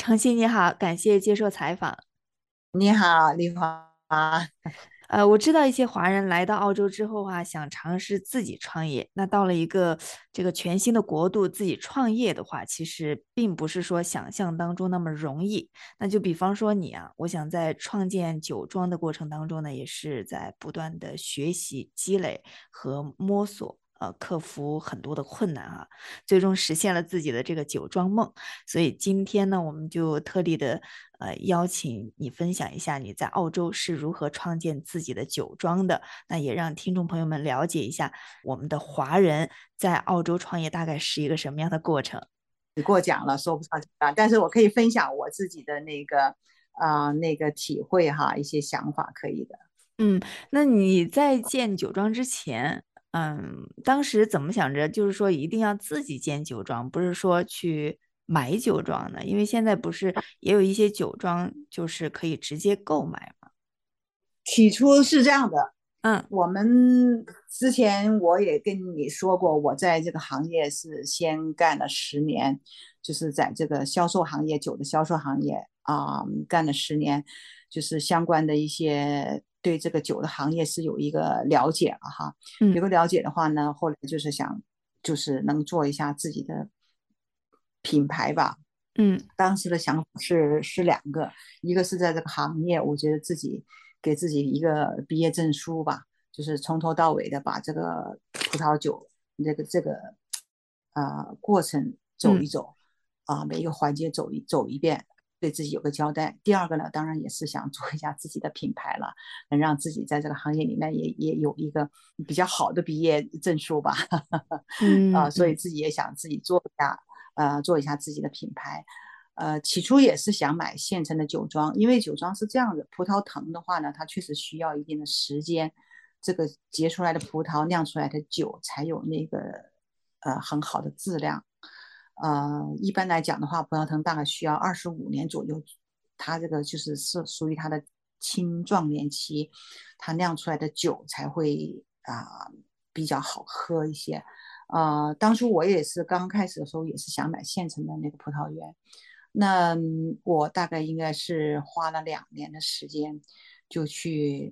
程曦你好，感谢接受采访。 你好，丽华。 我知道一些华人来到澳洲之后啊，想尝试自己创业。那到了一个这个全新的国度，自己创业的话，其实并不是说想象当中那么容易。那就比方说你啊，我想在创建酒庄的过程当中呢，也是在不断的学习、积累和摸索。克服很多的困难啊，最终实现了自己的这个酒庄梦。所以今天呢，我们就特地的邀请你分享一下你在澳洲是如何创建自己的酒庄的，那也让听众朋友们了解一下我们的华人在澳洲创业大概是一个什么样的过程。 你过奖了，说不上去啊，但是我可以分享我自己的那个体会哈，一些想法可以的。 嗯，那你在建酒庄之前，当时怎么想着，就是说一定要自己建酒庄，不是说去买酒庄呢？因为现在不是也有一些酒庄就是可以直接购买吗？ 起初是这样的， 嗯我们之前我也跟你说过，我在这个行业是先干了10年，就是在这个销售行业，酒的销售行业干了十年，就是相关的一些对这个酒的行业是有一个了解了哈。 嗯有个了解的话呢，后来就是想，就是能做一下自己的品牌吧。 嗯当时的想法是两个，一个是在这个行业，我觉得自己给自己一个毕业证书吧，就是从头到尾的把这个葡萄酒这个过程走嗯一走每一个环节走一遍，对自己有个交代。第二个呢，当然也是想做一下自己的品牌了，能让自己在这个行业里面也有一个比较好的毕业证书吧。所以嗯嗯自己也想自己做一下自己的品牌。起初也是想买现成的酒庄，因为酒庄是这样的，葡萄藤的话呢，它确实需要一定的时间，这个结出来的葡萄酿出来的酒才有那个很好的质量。一般来讲的话，葡萄藤大概需要25年左右，它这个是属于它的青壮年期，它酿出来的酒才会比较好喝一些。当初我也是刚开始的时候也是想买现成的那个葡萄园，那我大概应该是花了2年的时间，就去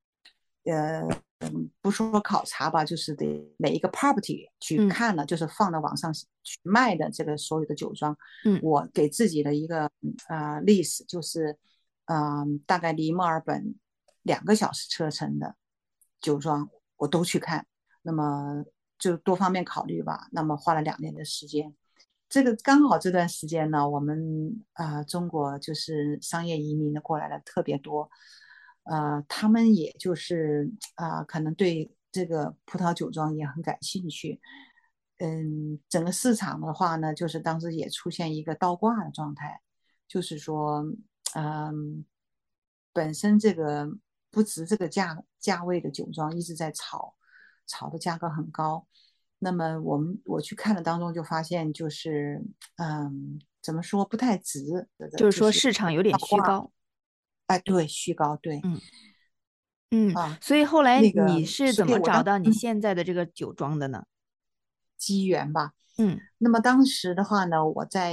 不说考察吧，就是得每一个 property 去嗯看了，就是放到网上去卖的这个所有的酒庄， 嗯我给自己的一个list，就是大概离墨尔本2个小时车程的酒庄我都去看，那么就多方面考虑吧。那么花了2年的时间，这个刚好这段时间呢，我们中国就是商业移民的过来的特别多，他们也就是可能对这个葡萄酒庄也很感兴趣。整个市场的话呢，就是当时也出现一个倒挂的状态，就是说，嗯，本身这个不值这个价位的酒庄一直在炒，炒的价格很高。那么我去看的当中就发现，就是怎么说不太值的， 就是说就是市场有点虚高。 哎，对，虚高，对嗯嗯， 啊， 所以后来那个， 你是怎么所以我当找到你现在的这个酒庄的呢？ 机缘吧。 嗯那么当时的话呢，我在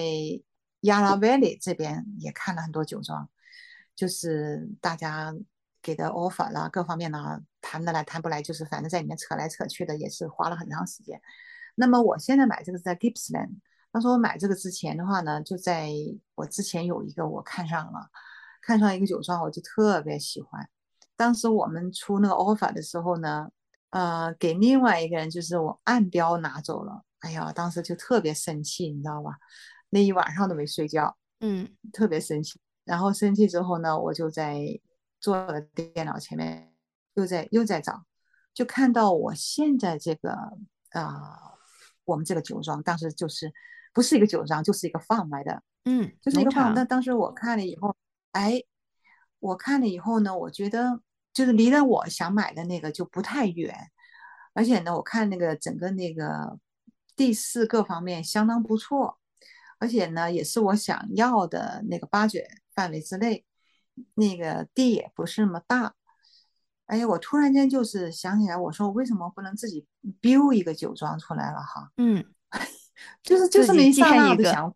Yarra Valley 这边也看了很多酒庄，就是大家给的 offer 啦，各方面啦，谈得来谈不来，就是反正在里面扯来扯去的，也是花了很长时间。那么我现在买这个是在 Gippsland，当时我买这个之前的话呢，就在我之前有一个我看上了，看上一个酒庄，我就特别喜欢。当时我们出那个 offer 的时候呢，给另外一个人就是我暗标拿走了，哎呀，当时就特别生气，你知道吧？那一晚上都没睡觉， 嗯特别生气。然后生气之后呢，我就坐了电脑前面，又在找，就看到我现在这个我们这个酒庄，当时就是不是一个酒庄，就是一个 farm 来的， 嗯， 就是一个 farm。 农场。 但当时我看了以后，哎，我看了以后呢，我觉得就是离了我想买的那个就不太远，而且呢，我看那个整个那个地势各方面相当不错，而且呢，也是我想要的那个budget范围之内，那个地也不是那么大。哎呀，我突然间就是想起来，我说我为什么不能自己 build 一个酒庄出来了哈？ 嗯， 就是这么自己一刹那建一个。 的想法。 嗯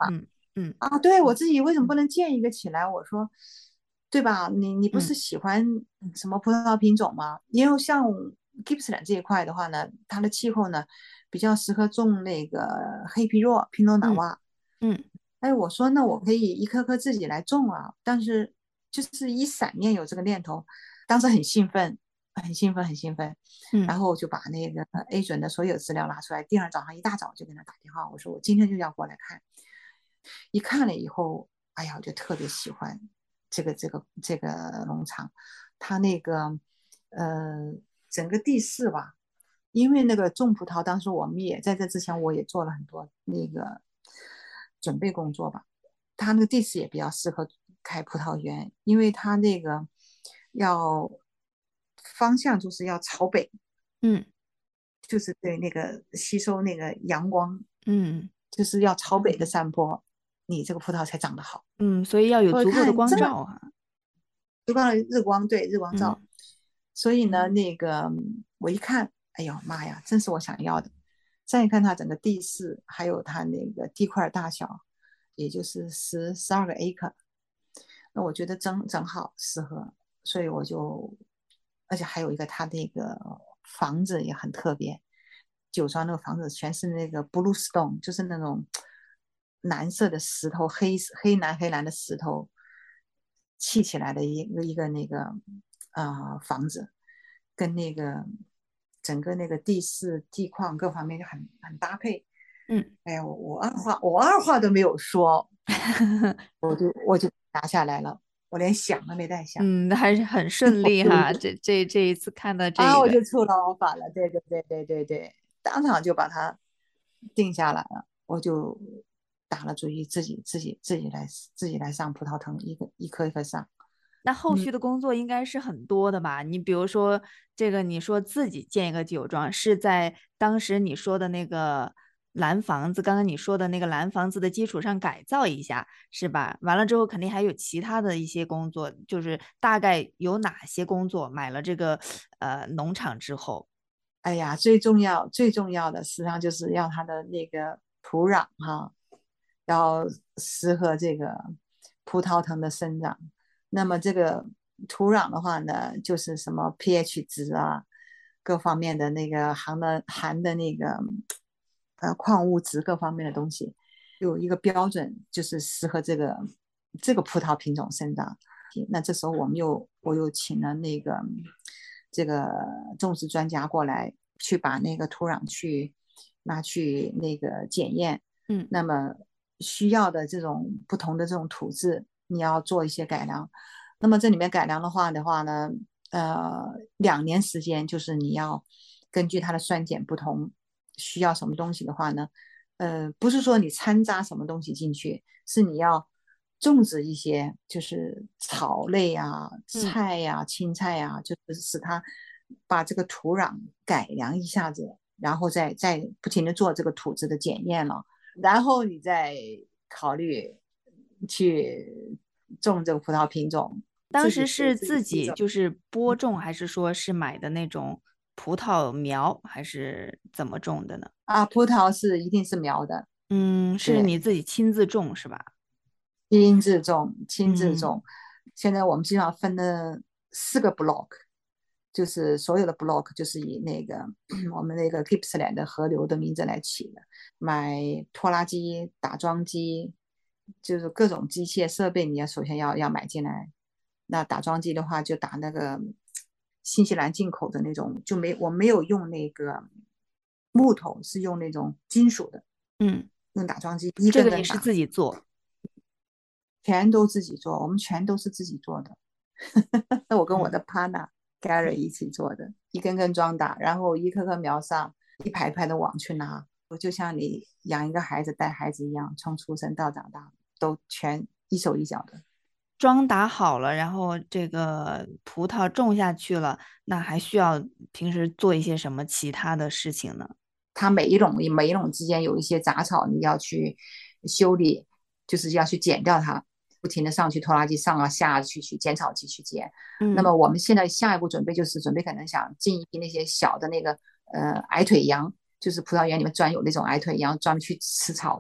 嗯啊，对我自己为什么不能建一个起来？我说，对吧？你不嗯是喜欢什么葡萄品种吗？因为像 Gippsland 这一块的话呢，它的气候呢比较适合种那个黑皮诺、皮诺纳嗯瓦。 嗯哎，我说那我可以一颗颗自己来种啊，但是就是一闪念有这个念头，当时很兴奋，很兴奋，很兴奋， 嗯然后我就把那个 A 准的所有资料拿出来，第二天早上一大早就给他打电话，我说我今天就要过来看，一看了以后，哎呀，我就特别喜欢这个农场，它那个呃整个地势吧，因为那个种葡萄，当时我们也在这之前我也做了很多那个准备工作吧，它那个地势也比较适合开葡萄园，因为它那个要方向就是要朝北， 嗯就是对那个吸收那个阳光， 嗯就是要朝北的山坡，你这个葡萄才长得好。 嗯，所以要有我足够的光看这么照哈。 就光日光，对日光照， 嗯所以呢，那个我一看，哎呦妈呀，真是我想要的。再一看它整个地势，还有它那个地块大小，也就是12个 acre，那我觉得正好适合，所以我就，而且还有一个它那个房子也很特别，酒庄那个房子全是那个 blue stone，就是那种蓝色的石头，黑蓝的石头砌起来的一个那个房子，跟那个整个那个地势地况各方面就很搭配。 嗯。 哎呀，我二话都没有说，我就拿下来了，我连想都没带想。 嗯，还是很顺利哈。这一次看到这啊， 一个， 我就出了 offer 了，对对对对对对，当场就把它定下来了，我就打了主意，自己来上葡萄藤，一颗一颗上。 那后嗯， 续的工作应该是很多的吧？你比如说这个，你说自己建一个酒庄，是在当时你说的那个蓝房子，刚刚你说的那个蓝房子的基础上改造一下，是吧？完了之后肯定还有其他的一些工作，就是大概有哪些工作？买了这个农场之后， 哎呀，最重要的，实际上就是要它的那个土壤哈，要适合这个葡萄藤的生长。那么这个土壤的话呢，就是什么 pH 值啊，各方面的那个含的那个矿物质各方面的东西，有一个标准，就是适合这个葡萄品种生长。那这时候我又请了那个这个种植专家过来，去把那个土壤拿去那个检验。 嗯那么需要的这种不同的这种土质，你要做一些改良。那么这里面改良的话呢，2年时间，就是你要根据它的酸碱不同，需要什么东西的话呢，不是说你掺杂什么东西进去，是你要种植一些就是草类啊、 嗯。 菜呀、青菜呀，就是使它把这个土壤改良一下子，然后再不停的做这个土质的检验了，然后你再考虑去种这个葡萄品种，自己当时是给自己自己一种就是播种，还是说是买的那种葡萄苗，还是怎么种的呢？ 葡萄是一定是苗的， 嗯，是对， 你自己亲自种是吧？ 亲自种，亲自嗯种。现在我们基本上分了4个 block，就是所有的 block 就是以那个我们那个 Gippsland 的河流的名字来起的。买拖拉机、打桩机，就是各种机械设备，你要首先要买进来。那打桩机的话，就打那个新西兰进口的那种，我没有用那个木头，是用那种金属的， 嗯， 用打桩机一这个也是根根打。 自己做。 全都自己做，我们全都是自己做的。那我跟我嗯的 partner Gary 一起做的，一根根桩打，然后一颗颗苗上，一排排的网去拿。我就像你养一个孩子、带孩子一样，从出生到长大，都全一手一脚的。 桩打好了，然后这个葡萄种下去了，那还需要平时做一些什么其他的事情呢？ 它每一种之间有一些杂草，你要去修理，就是要去剪掉它，不停的上去拖拉机上啊下啊去剪草机去剪。那嗯么我们现在下一步准备就是准备可能想进一批那些小的那个矮腿羊，就是葡萄园里面专有那种矮腿羊专门去吃草的。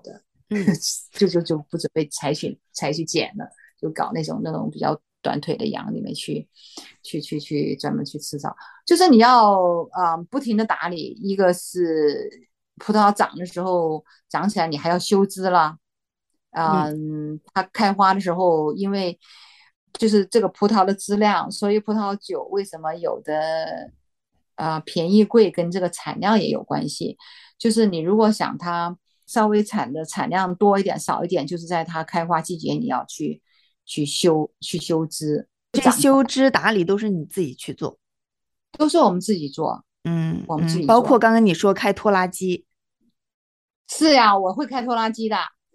嗯， 就不准备采取剪了，就搞那种比较短腿的羊里面去专门去吃草。就是你要不停的打理，一个是葡萄长的时候长起来，你还要修枝了。 嗯， 它开花的时候，因为就是这个葡萄的质量，所以葡萄酒为什么有的便宜贵跟这个产量也有关系。就是你如果想它稍微产量多一点少一点，就是在它开花季节你要去修枝， 这些修枝打理都是你自己去做。 都是我们自己做，我们自嗯嗯，包括己做。 刚刚你说开拖拉机。 是呀，我会开拖拉机的。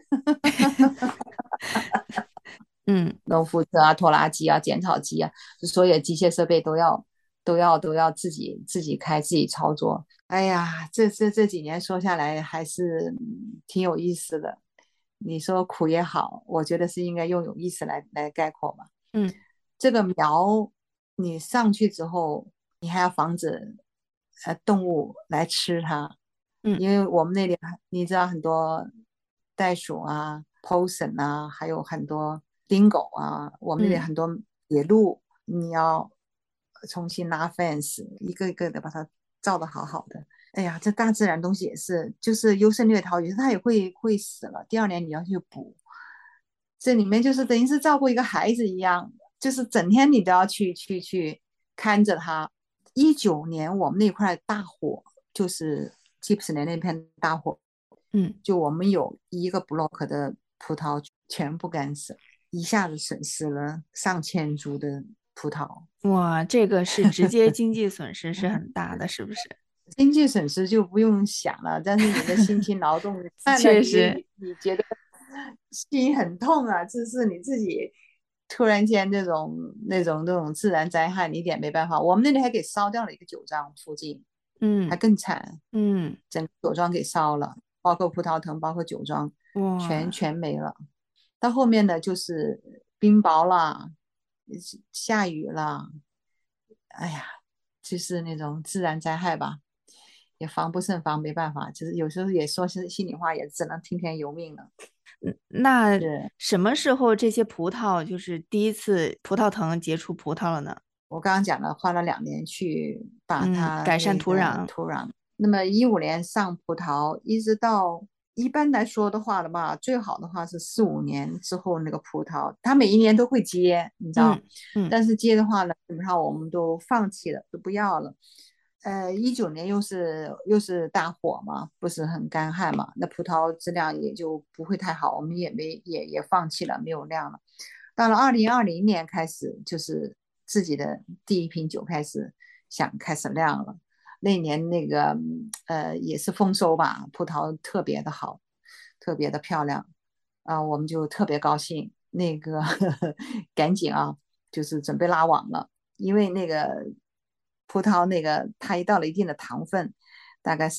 嗯， 农夫车啊、拖拉机啊、剪草机啊，所有机械设备都要自己开、自己操作。哎呀，这几年说下来还是挺有意思的。你说苦也好，我觉得是应该用有意思来概括吧。 嗯， 这个苗你上去之后，你还要防止动物来吃它， 嗯， 因为我们那里你知道很多袋鼠啊、possum 啊，还有很多丁狗啊，我们那里嗯， 很多野鹿，你要重新拉 fence，一个一个的把它照的好好的。哎呀，这大自然东西也是，就是优胜劣汰，有时它也会死了，第二年你要去补，这里面就是等于是照顾一个孩子一样，就是整天你都要去看着它。19年我们那块大火，就是 Gips 连那片大火， 嗯， 就我们有一个 block 的葡萄全部干死，一下子损失了上千株的葡萄。 哇，这个是直接经济损失是很大的，是不是？ 经济损失就不用想了，但是你的辛勤劳动看了确实。 你觉得心很痛啊，这是你自己突然间那种自然灾害，你一点没办法。我们那里还给烧掉了一个酒庄附近，还嗯更惨， 嗯， 整个酒庄给烧了，包括葡萄藤，包括酒庄，全哇， 全没了。到后面呢，就是冰雹啦，下雨了，哎呀，就是那种自然灾害吧，也防不胜防，没办法，就是有时候也说是心里话，也只能听天由命了。 那是什么时候这些葡萄就是第一次葡萄藤结出葡萄了呢？ 我刚刚讲了，花了2年去把嗯， 它改善那个土壤。 土壤，那么15年上葡萄，一直到一般来说的话了吧，最好的话是4、5年之后那个葡萄，它每一年都会结，你知道， 嗯嗯但是结的话呢，基本上我们都放弃了，都不要了。19年又是大火嘛，不是很干旱嘛，那葡萄质量也就不会太好，我们也没也放弃了，没有量了。到了2020年开始，就是自己的第一瓶酒想开始酿了。那年那个也是丰收吧，葡萄特别的好，特别的漂亮我们就特别高兴。那个赶紧就是准备拉网了，因为那个葡萄那个它一到了一定的糖分，大概是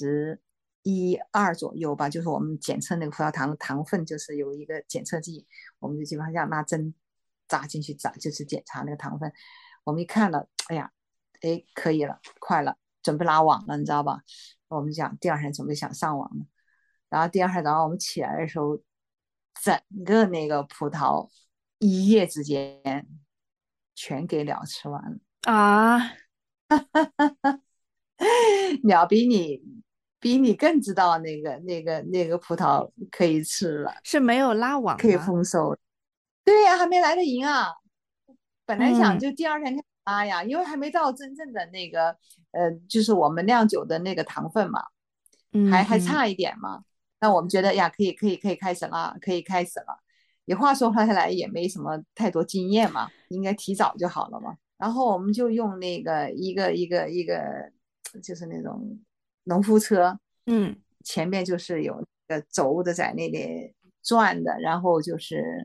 21、22左右吧，就是我们检测那个葡萄糖分，就是有一个检测剂，我们就基本上要拿针扎进去就是检查那个糖分。我们一看了，哎呀，哎，可以了，快了，准备拉网了，你知道吧？我们讲第二天准备想上网了，然后第二天早上我们起来的时候，整个那个葡萄一夜之间全给鸟吃完了。 啊， 鸟比你更知道那个葡萄可以吃了， 是没有拉网可以吗？ 丰收了。对呀，还没来得赢啊！本来想嗯就第二天开始拉呀，因为还没到真正的那个就是我们酿酒的那个糖分嘛，还嗯嗯， 差一点嘛。那我们觉得呀，可以开始了，可以开始了。也话说回来，也没什么太多经验嘛，应该提早就好了嘛。然后我们就用那个一个，就是那种农夫车， 嗯前面就是有那个轴的在那里转的，然后就是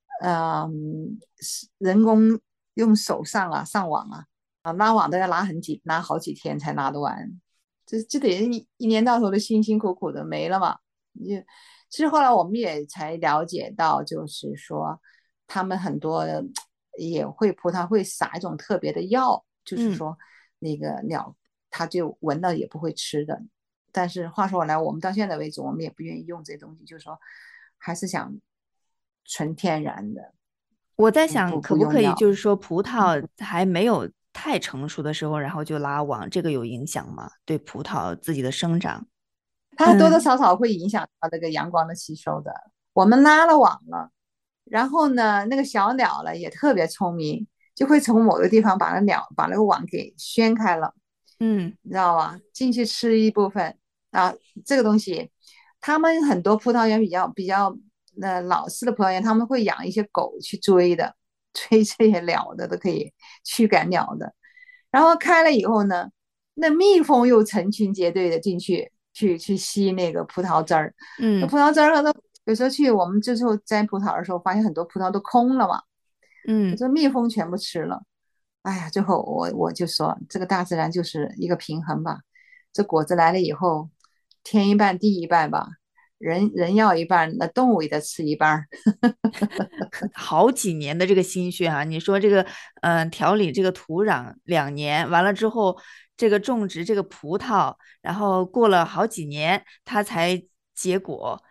人工用手上网拉网都要拉好几天才拉得完，这得一年到头的辛辛苦苦的没了嘛。你其实后来我们也才了解到，就是说他们很多也会葡萄会撒一种特别的药，就是嗯， 说那个鸟它就闻到也不会吃的， 但是话说回来，我们到现在为止，我们也不愿意用这东西，就是说还是想纯天然的， 我在想，可不可以不用药。 就是说，葡萄还没有太成熟的时候，然后就拉网，这个有影响吗？对葡萄自己的生长？ 它多多嗯少少会影响到这个阳光的吸收的。我们拉了网了，然后呢，那个小鸟呢也特别聪明，就会从某个地方把那个网给掀开了， 嗯你知道吧？进去吃一部分啊，这个东西，他们很多葡萄园比较老式的葡萄园，他们会养一些狗去追的，追这些鸟的都可以驱赶鸟的。然后开了以后呢，那蜜蜂又成群结队的进去，去吸那个葡萄汁儿。那嗯葡萄汁儿，有时候去我们这时候摘葡萄的时候，发现很多葡萄都空了嘛， 嗯。 这蜜蜂全部吃了。哎呀，最后我就说，这个大自然就是一个平衡吧。这果子来了以后，天一半地一半吧，人要一半，那动物也得吃一半。 好几年的这个心血啊！你说这个，调理这个土壤2年，完了之后，这个种植这个葡萄，然后过了好几年，它才结果。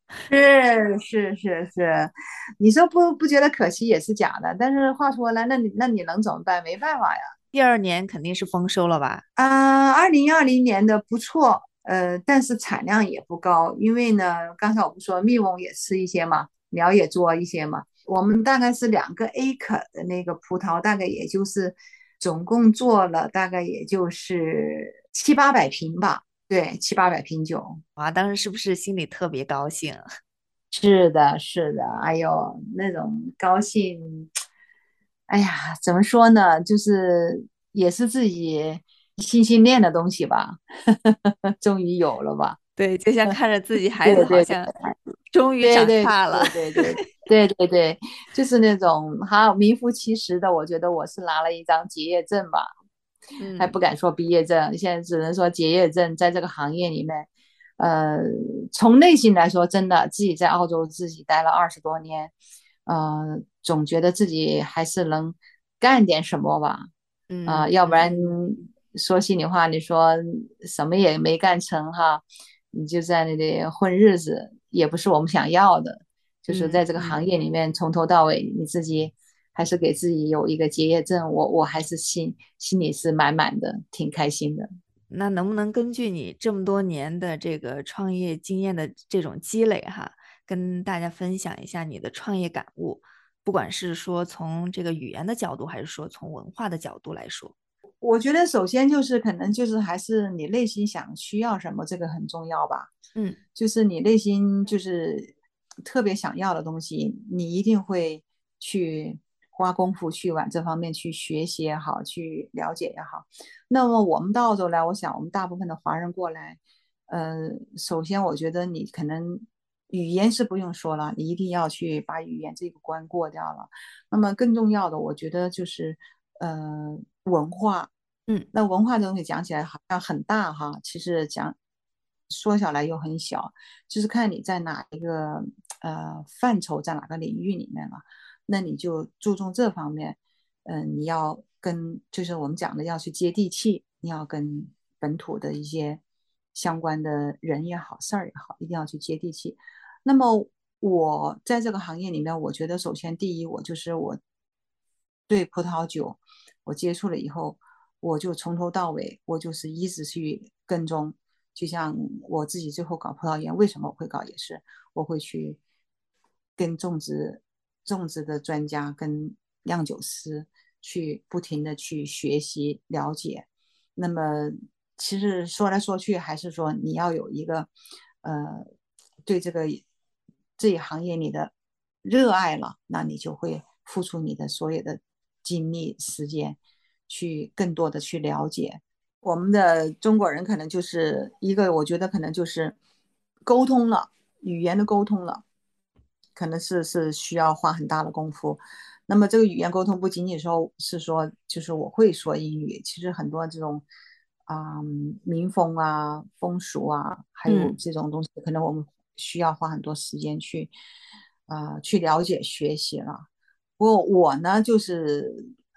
是，你说不觉得可惜也是假的。但是话说来，那你能怎么办？没办法呀。 第2年肯定是丰收了吧？ 2020年的不错，但是产量也不高，因为呢，刚才我不说蜜蜂也吃一些嘛，鸟也捉一些嘛。我们大概是2个acre的那个葡萄，大概也就是总共做了大概也就是700-800瓶吧，对，700-800瓶酒。 哇，当时是不是心里特别高兴？ 是的，是的，哎呦，那种高兴，哎呀，怎么说呢？就是也是自己心心念的东西吧，终于有了吧？ 对，就像看着自己孩子对对对好像终于长对对大了。 对对对对对对，就是那种哈名副其实的，我觉得我是拿了一张结业证吧，还嗯不敢说毕业证，现在只能说结业证。在这个行业里面，呃，从内心来说，真的自己在澳洲自己待了20多年，总觉得自己还是能干点什么吧，要不然说心里话，你说什么也没干成哈，你就在那里混日子，也不是我们想要的。就是在这个行业里面，从头到尾，你自己还是给自己有一个结业证，我还是心里是满满的，挺开心的。 那能不能根据你这么多年的这个创业经验的这种积累哈，跟大家分享一下你的创业感悟？不管是说从这个语言的角度，还是说从文化的角度来说。 我觉得首先就是可能就是还是你内心想需要什么，这个很重要吧。 嗯就是你内心就是特别想要的东西，你一定会去花功夫去往这方面去学习也好，去了解也好。那么我们到澳洲来，我想我们大部分的华人过来，首先我觉得你可能语言是不用说了，你一定要去把语言这个关过掉了。那么更重要的，我觉得就是文化。 嗯那文化这东西讲起来好像很大哈，其实说小来又很小，就是看你在哪一个范畴，在哪个领域里面了，那你就注重这方面。你要跟就是我们讲的要去接地气，你要跟本土的一些相关的人也好，事儿也好，一定要去接地气。那么我在这个行业里面，我觉得首先第一，我对葡萄酒我接触了以后，我就从头到尾，我就是一直去跟踪。就像我自己最后搞葡萄园，为什么我会搞，也是我会去跟种植的专家、跟酿酒师去不停的去学习了解。那么其实说来说去，还是说你要有一个对这一行业里的热爱了，那你就会付出你的所有的精力时间，去更多的去了解。我们的中国人可能就是一个，我觉得可能就是沟通了，语言的沟通了，可能是需要花很大的功夫。那么这个语言沟通不仅仅说是说就是我会说英语，其实很多这种民风啊、风俗啊，还有嗯这种东西，可能我们需要花很多时间去了解学习了。不过我呢，就是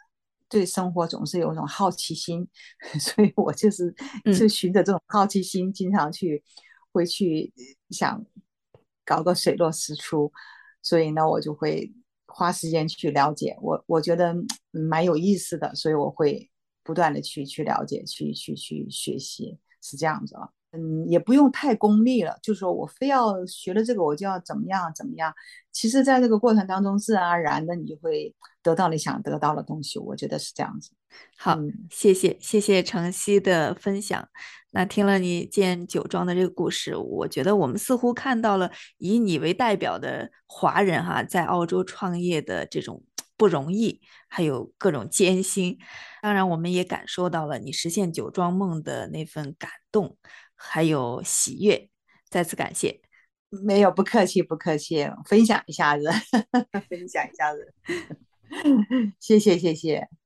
对生活总是有一种好奇心，所以我就嗯。 循着这种好奇心，经常会去想搞个水落石出，所以呢，我就会花时间去了解，我觉得蛮有意思的，所以我会不断的去了解，去学习，是这样子啊。也不用太功利了，就说我非要学了这个，我就要怎么样怎么样。其实，在这个过程当中，自然而然的你就会得到你想得到的东西。我觉得是这样子。 好， 嗯， 谢谢晨曦的分享。那听了你建酒庄的这个故事，我觉得我们似乎看到了以你为代表的华人哈，在澳洲创业的这种不容易，还有各种艰辛。当然，我们也感受到了你实现酒庄梦的那份感动，还有喜悦。再次感谢。 没有，不客气，不客气，分享一下子，分享一下子，谢谢，谢谢。